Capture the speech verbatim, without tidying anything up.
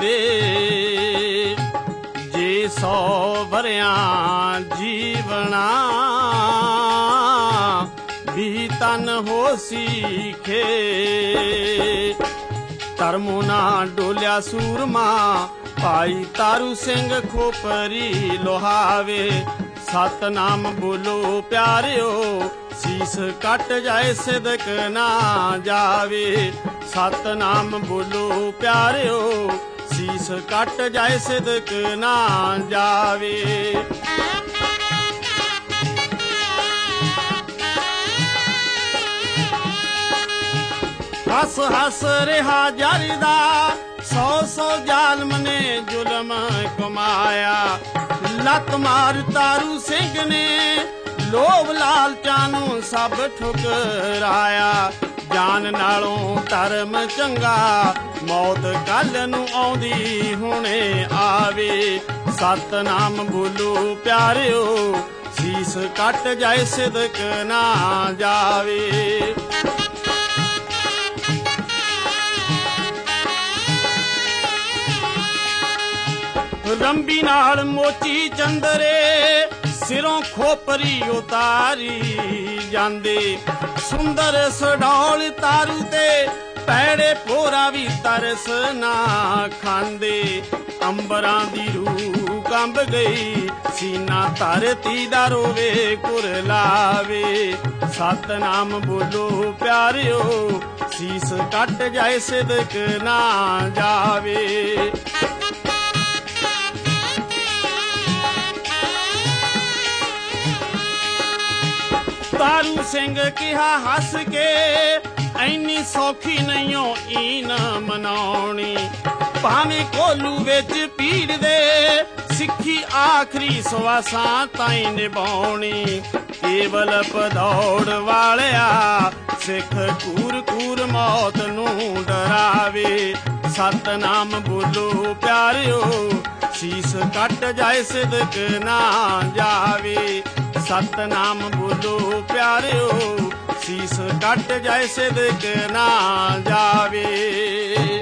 दे। जे सौ वरियां जीवना भी तन हो सीखे। धर्मों ना डोलिया सूरमा भाई तारू सिंह खोपरी लोहावे। सतनाम बोलो प्यारियो सीस कट जाए सिदक ना जावे। सतनाम बोलो प्यारियो सीस कट जाए सिदक ना जावे। हस हस रिहा जारिदा सौ सौ जालम ने जुलम कमाया। लत मार तारू सिंह ने लोभ लालचां नूं सब ठुकराया। जान नालों धर्म चंगा मौत कल नूं आउंदी हुणे आवे। सतनाम बोलो प्यारियो सीस कट जाए सिदक ना जावे। रंबी नाल मोची चंदरे सिरों खोपरी उतारी जांदे। सुंदर सडौल तारू ते पैड़े पोरा भी तरस ना खांदे। अंबरां दी रूह कंब गई सीना धरती दा रोवे कुरलावे। सतनाम बोलो प्यारियो सीस कट जाए सिदक ना जावे। तारू सिंह किहा हस के ऐनी सौखी नहीं ईन मनाउणी। भावें कोलू विच पीड़ दे सिक्खी आखरी सवासां ताईं निभाउणी। केवल भदौड़ वालिया सिख कूर कूर मौत नूं डरावे। सतनाम बोलो प्यारियो सीस कट जाए सिदक ना जावे। सतनाम बोलो प्यारियो सीस कट जाए सिदक ना जावे।